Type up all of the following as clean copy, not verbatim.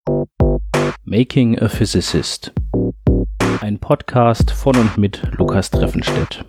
Making a Physicist. Ein Podcast von und mit Lukas Treffenstedt.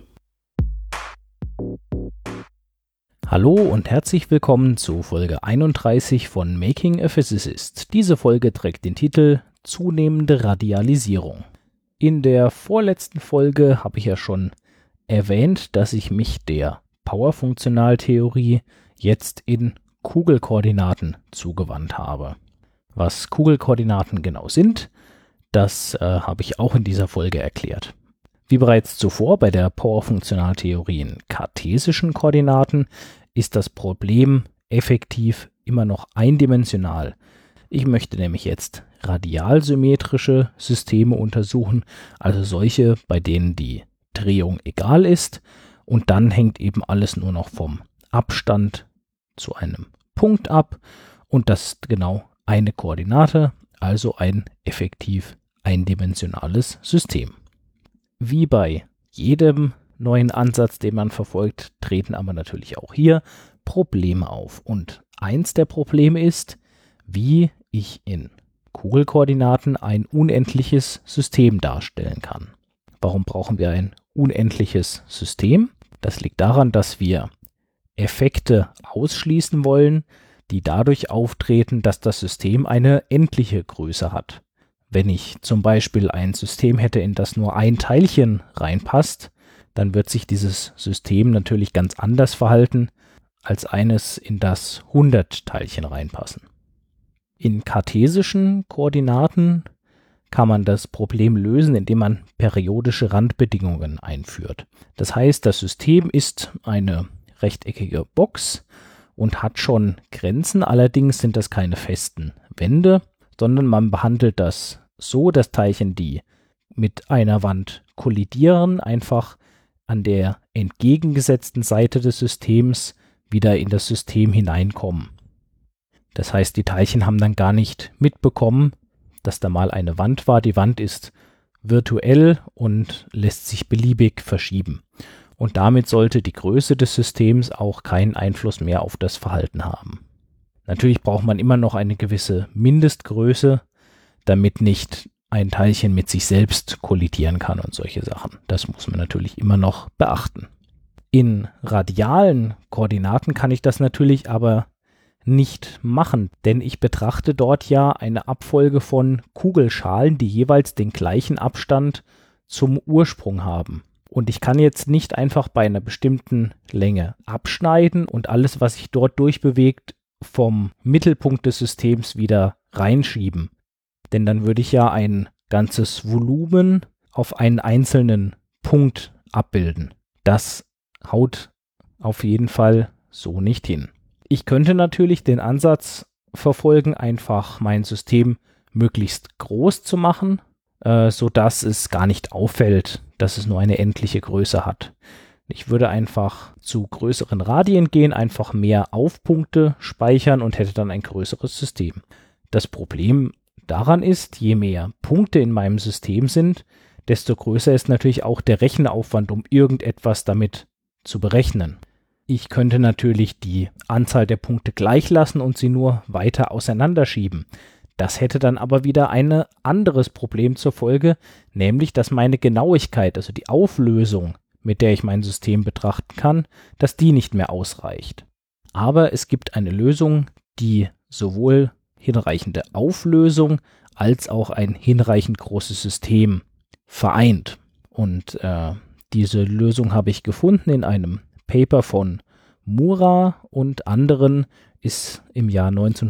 Hallo und herzlich willkommen zu Folge 31 von Making a Physicist. Diese Folge trägt den Titel Zunehmende Radialisierung. In der vorletzten Folge habe ich ja schon erwähnt, dass ich mich der Powerfunktionaltheorie jetzt in Kugelkoordinaten zugewandt habe. Was Kugelkoordinaten genau sind, das habe ich auch in dieser Folge erklärt. Wie bereits zuvor bei der Powerfunktionaltheorie in kartesischen Koordinaten ist das Problem effektiv immer noch eindimensional. Ich möchte nämlich jetzt radialsymmetrische Systeme untersuchen, also solche, bei denen die Drehung egal ist und dann hängt eben alles nur noch vom Abstand zu einem Punkt ab und das ist genau eine Koordinate, also ein effektiv eindimensionales System. Wie bei jedem neuen Ansatz, den man verfolgt, treten aber natürlich auch hier Probleme auf. Und eins der Probleme ist, wie ich in Kugelkoordinaten ein unendliches System darstellen kann. Warum brauchen wir ein unendliches System? Das liegt daran, dass wir Effekte ausschließen wollen, die dadurch auftreten, dass das System eine endliche Größe hat. Wenn ich zum Beispiel ein System hätte, in das nur ein Teilchen reinpasst, dann wird sich dieses System natürlich ganz anders verhalten, als eines, in das 100 Teilchen reinpassen. In kartesischen Koordinaten kann man das Problem lösen, indem man periodische Randbedingungen einführt. Das heißt, das System ist eine rechteckige Box und hat schon Grenzen, allerdings sind das keine festen Wände, sondern man behandelt das so, dass Teilchen, die mit einer Wand kollidieren, einfach an der entgegengesetzten Seite des Systems wieder in das System hineinkommen. Das heißt, die Teilchen haben dann gar nicht mitbekommen, dass da mal eine Wand war. Die Wand ist virtuell und lässt sich beliebig verschieben. Und damit sollte die Größe des Systems auch keinen Einfluss mehr auf das Verhalten haben. Natürlich braucht man immer noch eine gewisse Mindestgröße, damit nicht ein Teilchen mit sich selbst kollidieren kann und solche Sachen. Das muss man natürlich immer noch beachten. In radialen Koordinaten kann ich das natürlich aber nicht machen, denn ich betrachte dort ja eine Abfolge von Kugelschalen, die jeweils den gleichen Abstand zum Ursprung haben. Und ich kann jetzt nicht einfach bei einer bestimmten Länge abschneiden und alles, was sich dort durchbewegt, vom Mittelpunkt des Systems wieder reinschieben. Denn dann würde ich ja ein ganzes Volumen auf einen einzelnen Punkt abbilden. Das haut auf jeden Fall so nicht hin. Ich könnte natürlich den Ansatz verfolgen, einfach mein System möglichst groß zu machen, sodass es gar nicht auffällt, dass es nur eine endliche Größe hat. Ich würde einfach zu größeren Radien gehen, einfach mehr Aufpunkte speichern und hätte dann ein größeres System. Das Problem daran ist, je mehr Punkte in meinem System sind, desto größer ist natürlich auch der Rechenaufwand, um irgendetwas damit zu berechnen. Ich könnte natürlich die Anzahl der Punkte gleich lassen und sie nur weiter auseinanderschieben. Das hätte dann aber wieder ein anderes Problem zur Folge, nämlich, dass meine Genauigkeit, also die Auflösung, mit der ich mein System betrachten kann, dass die nicht mehr ausreicht. Aber es gibt eine Lösung, die sowohl hinreichende Auflösung als auch ein hinreichend großes System vereint. Und diese Lösung habe ich gefunden in einem Paper von Mura und anderen, ist im Jahr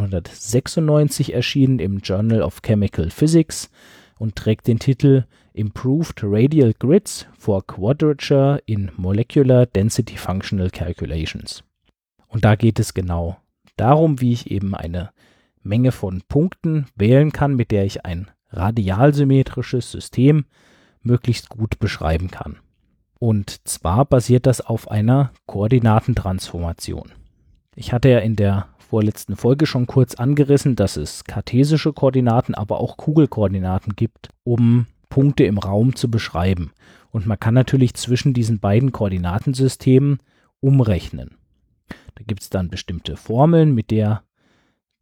1996 erschienen im Journal of Chemical Physics und trägt den Titel Improved Radial Grids for Quadrature in Molecular Density Functional Calculations. Und da geht es genau darum, wie ich eben eine Menge von Punkten wählen kann, mit der ich ein radialsymmetrisches System möglichst gut beschreiben kann. Und zwar basiert das auf einer Koordinatentransformation. Ich hatte ja in der vorletzten Folge schon kurz angerissen, dass es kartesische Koordinaten, aber auch Kugelkoordinaten gibt, um Punkte im Raum zu beschreiben. Und man kann natürlich zwischen diesen beiden Koordinatensystemen umrechnen. Da gibt es dann bestimmte Formeln, mit der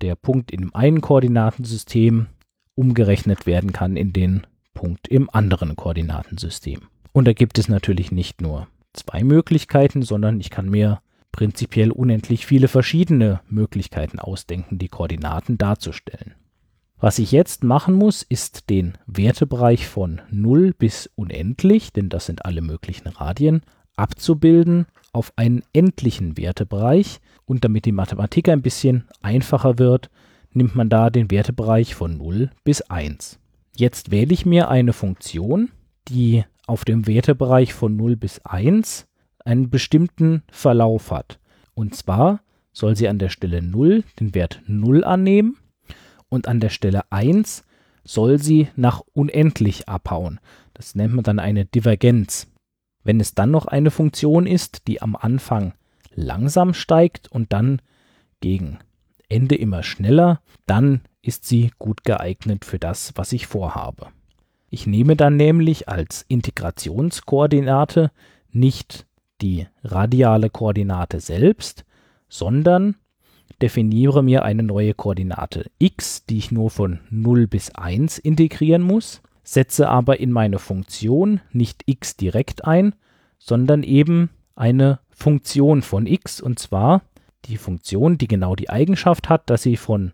der Punkt in dem einen Koordinatensystem umgerechnet werden kann in den Punkt im anderen Koordinatensystem. Und da gibt es natürlich nicht nur 2 Möglichkeiten, sondern ich kann mir prinzipiell unendlich viele verschiedene Möglichkeiten ausdenken, die Koordinaten darzustellen. Was ich jetzt machen muss, ist den Wertebereich von 0 bis unendlich, denn das sind alle möglichen Radien, abzubilden auf einen endlichen Wertebereich. Und damit die Mathematik ein bisschen einfacher wird, nimmt man da den Wertebereich von 0 bis 1. Jetzt wähle ich mir eine Funktion, die auf dem Wertebereich von 0 bis 1 einen bestimmten Verlauf hat. Und zwar soll sie an der Stelle 0 den Wert 0 annehmen und an der Stelle 1 soll sie nach unendlich abhauen. Das nennt man dann eine Divergenz. Wenn es dann noch eine Funktion ist, die am Anfang langsam steigt und dann gegen Ende immer schneller, dann ist sie gut geeignet für das, was ich vorhabe. Ich nehme dann nämlich als Integrationskoordinate nicht die radiale Koordinate selbst, sondern definiere mir eine neue Koordinate x, die ich nur von 0 bis 1 integrieren muss, setze aber in meine Funktion nicht x direkt ein, sondern eben eine Funktion von x, und zwar die Funktion, die genau die Eigenschaft hat, dass sie von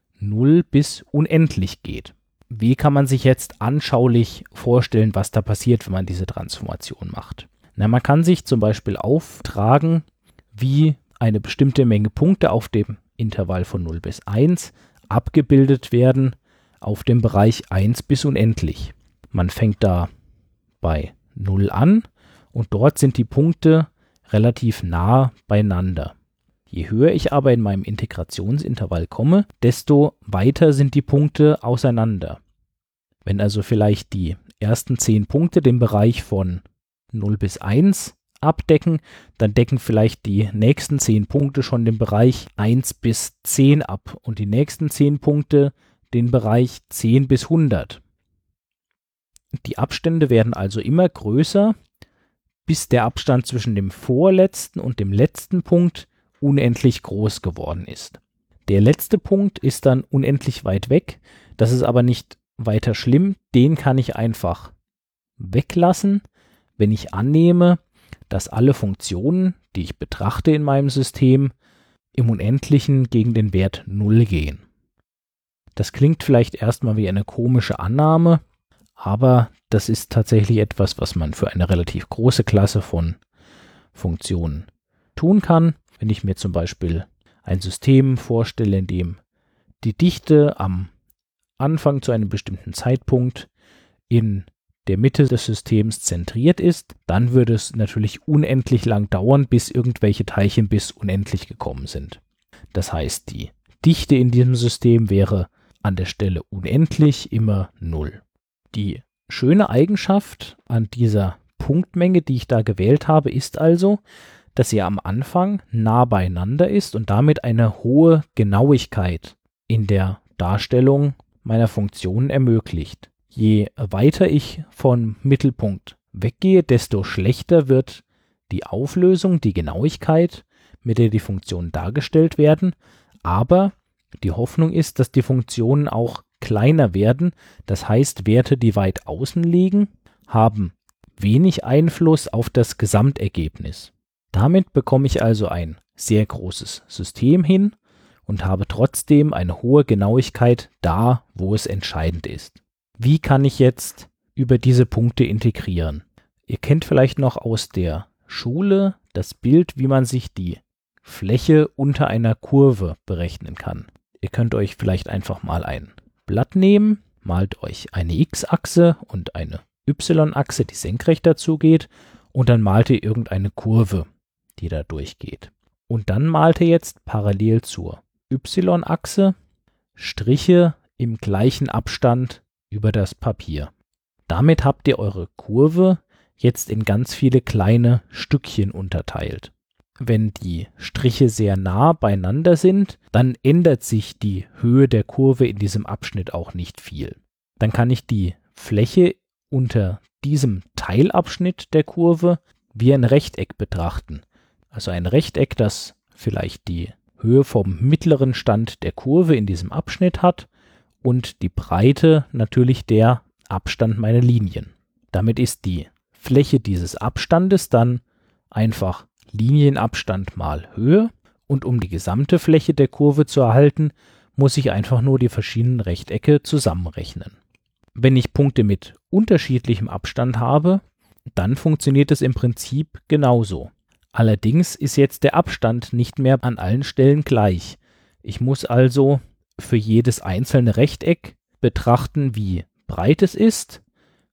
0 bis unendlich geht. Wie kann man sich jetzt anschaulich vorstellen, was da passiert, wenn man diese Transformation macht? Na, man kann sich zum Beispiel auftragen, wie eine bestimmte Menge Punkte auf dem Intervall von 0 bis 1 abgebildet werden auf dem Bereich 1 bis unendlich. Man fängt da bei 0 an und dort sind die Punkte relativ nah beieinander. Je höher ich aber in meinem Integrationsintervall komme, desto weiter sind die Punkte auseinander. Wenn also vielleicht die ersten 10 Punkte den Bereich von 0 bis 1 abdecken, dann decken vielleicht die nächsten 10 Punkte schon den Bereich 1 bis 10 ab und die nächsten 10 Punkte den Bereich 10 bis 100. Die Abstände werden also immer größer, bis der Abstand zwischen dem vorletzten und dem letzten Punkt unendlich groß geworden ist. Der letzte Punkt ist dann unendlich weit weg, das ist aber nicht weiter schlimm, den kann ich einfach weglassen, wenn ich annehme, dass alle Funktionen, die ich betrachte in meinem System, im Unendlichen gegen den Wert 0 gehen. Das klingt vielleicht erstmal wie eine komische Annahme, aber das ist tatsächlich etwas, was man für eine relativ große Klasse von Funktionen tun kann. Wenn ich mir zum Beispiel ein System vorstelle, in dem die Dichte am Anfang zu einem bestimmten Zeitpunkt in der Mitte des Systems zentriert ist, dann würde es natürlich unendlich lang dauern, bis irgendwelche Teilchen bis unendlich gekommen sind. Das heißt, die Dichte in diesem System wäre an der Stelle unendlich immer 0. Die schöne Eigenschaft an dieser Punktmenge, die ich da gewählt habe, ist also, dass sie am Anfang nah beieinander ist und damit eine hohe Genauigkeit in der Darstellung meiner Funktionen ermöglicht. Je weiter ich vom Mittelpunkt weggehe, desto schlechter wird die Auflösung, die Genauigkeit, mit der die Funktionen dargestellt werden, aber die Hoffnung ist, dass die Funktionen auch kleiner werden, das heißt, Werte, die weit außen liegen, haben wenig Einfluss auf das Gesamtergebnis. Damit bekomme ich also ein sehr großes System hin und habe trotzdem eine hohe Genauigkeit da, wo es entscheidend ist. Wie kann ich jetzt über diese Punkte integrieren? Ihr kennt vielleicht noch aus der Schule das Bild, wie man sich die Fläche unter einer Kurve berechnen kann. Ihr könnt euch vielleicht einfach mal ein Blatt nehmen, malt euch eine X-Achse und eine Y-Achse, die senkrecht dazu geht, und dann malt ihr irgendeine Kurve, die da durchgeht. Und dann malt ihr jetzt parallel zur Y-Achse Striche im gleichen Abstand über das Papier. Damit habt ihr eure Kurve jetzt in ganz viele kleine Stückchen unterteilt. Wenn die Striche sehr nah beieinander sind, dann ändert sich die Höhe der Kurve in diesem Abschnitt auch nicht viel. Dann kann ich die Fläche unter diesem Teilabschnitt der Kurve wie ein Rechteck betrachten. Also ein Rechteck, das vielleicht die Höhe vom mittleren Stand der Kurve in diesem Abschnitt hat und die Breite natürlich der Abstand meiner Linien. Damit ist die Fläche dieses Abstandes dann einfach Linienabstand mal Höhe und um die gesamte Fläche der Kurve zu erhalten, muss ich einfach nur die verschiedenen Rechtecke zusammenrechnen. Wenn ich Punkte mit unterschiedlichem Abstand habe, dann funktioniert es im Prinzip genauso. Allerdings ist jetzt der Abstand nicht mehr an allen Stellen gleich. Ich muss also für jedes einzelne Rechteck betrachten, wie breit es ist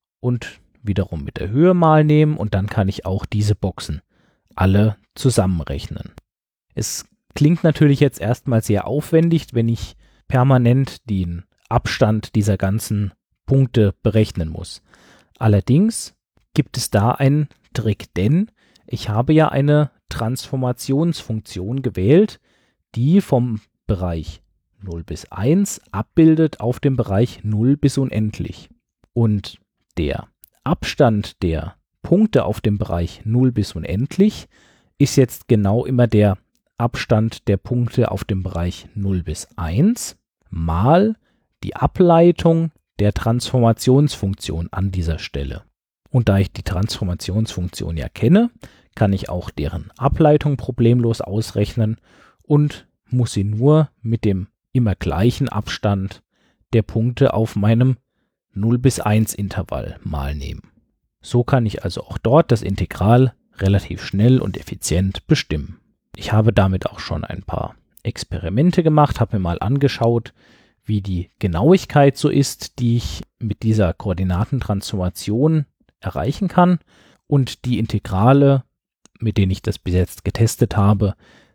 und wiederum mit der Höhe mal nehmen und dann kann ich auch diese Boxen alle zusammenrechnen. Es klingt natürlich jetzt erstmal sehr aufwendig, wenn ich permanent den Abstand dieser ganzen Punkte berechnen muss. Allerdings gibt es da einen Trick, denn ich habe ja eine Transformationsfunktion gewählt, die vom Bereich 0 bis 1 abbildet auf dem Bereich 0 bis unendlich. Und der Abstand der Punkte auf dem Bereich 0 bis unendlich ist jetzt genau immer der Abstand der Punkte auf dem Bereich 0 bis 1 mal die Ableitung der Transformationsfunktion an dieser Stelle. Und da ich die Transformationsfunktion ja kenne, kann ich auch deren Ableitung problemlos ausrechnen und muss sie nur mit dem immer gleichen Abstand der Punkte auf meinem 0 bis 1 Intervall mal nehmen. So kann ich also auch dort das Integral relativ schnell und effizient bestimmen. Ich habe damit auch schon ein paar Experimente gemacht, habe mir mal angeschaut, wie die Genauigkeit so ist, die ich mit dieser Koordinatentransformation erreichen kann, und die Integrale, mit denen ich das bis jetzt getestet habe,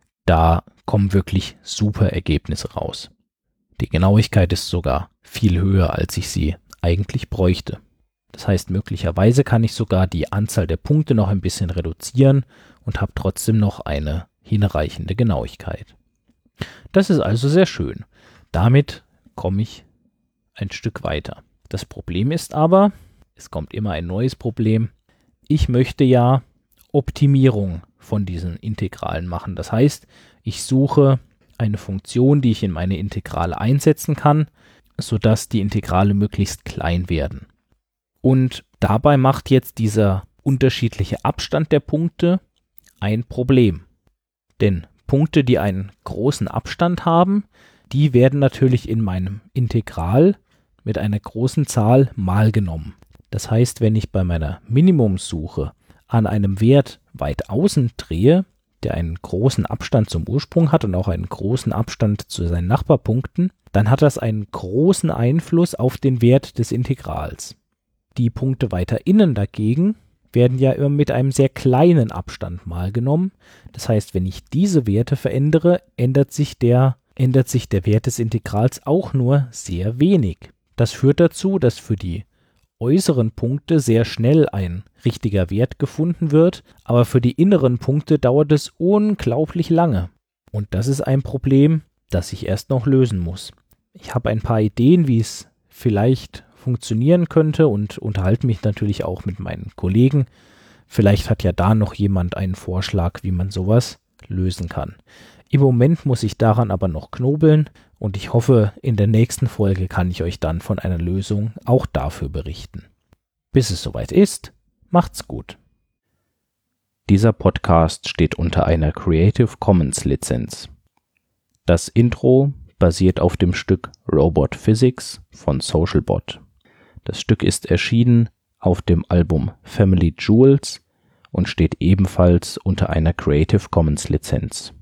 da kommen wirklich super Ergebnisse raus. Die Genauigkeit ist sogar viel höher, als ich sie eigentlich bräuchte. Das heißt, möglicherweise kann ich sogar die Anzahl der Punkte noch ein bisschen reduzieren und habe trotzdem noch eine hinreichende Genauigkeit. Das ist also sehr schön. Damit komme ich ein Stück weiter. Das Problem ist aber, es kommt immer ein neues Problem. Ich möchte ja Optimierung von diesen Integralen machen. Das heißt, ich suche eine Funktion, die ich in meine Integrale einsetzen kann, sodass die Integrale möglichst klein werden. Und dabei macht jetzt dieser unterschiedliche Abstand der Punkte ein Problem. Denn Punkte, die einen großen Abstand haben, die werden natürlich in meinem Integral mit einer großen Zahl mal genommen. Das heißt, wenn ich bei meiner Minimumssuche an einem Wert weit außen drehe, der einen großen Abstand zum Ursprung hat und auch einen großen Abstand zu seinen Nachbarpunkten, dann hat das einen großen Einfluss auf den Wert des Integrals. Die Punkte weiter innen dagegen werden ja immer mit einem sehr kleinen Abstand mal genommen. Das heißt, wenn ich diese Werte verändere, ändert sich der Wert des Integrals auch nur sehr wenig. Das führt dazu, dass für die äußeren Punkte sehr schnell ein richtiger Wert gefunden wird, aber für die inneren Punkte dauert es unglaublich lange. Und das ist ein Problem, das ich erst noch lösen muss. Ich habe ein paar Ideen, wie es vielleicht funktionieren könnte und unterhalte mich natürlich auch mit meinen Kollegen. Vielleicht hat ja da noch jemand einen Vorschlag, wie man sowas lösen kann. Im Moment muss ich daran aber noch knobeln und ich hoffe, in der nächsten Folge kann ich euch dann von einer Lösung auch dafür berichten. Bis es soweit ist, macht's gut. Dieser Podcast steht unter einer Creative Commons Lizenz. Das Intro basiert auf dem Stück Robot Physics von Socialbot. Das Stück ist erschienen auf dem Album Family Jewels und steht ebenfalls unter einer Creative Commons Lizenz.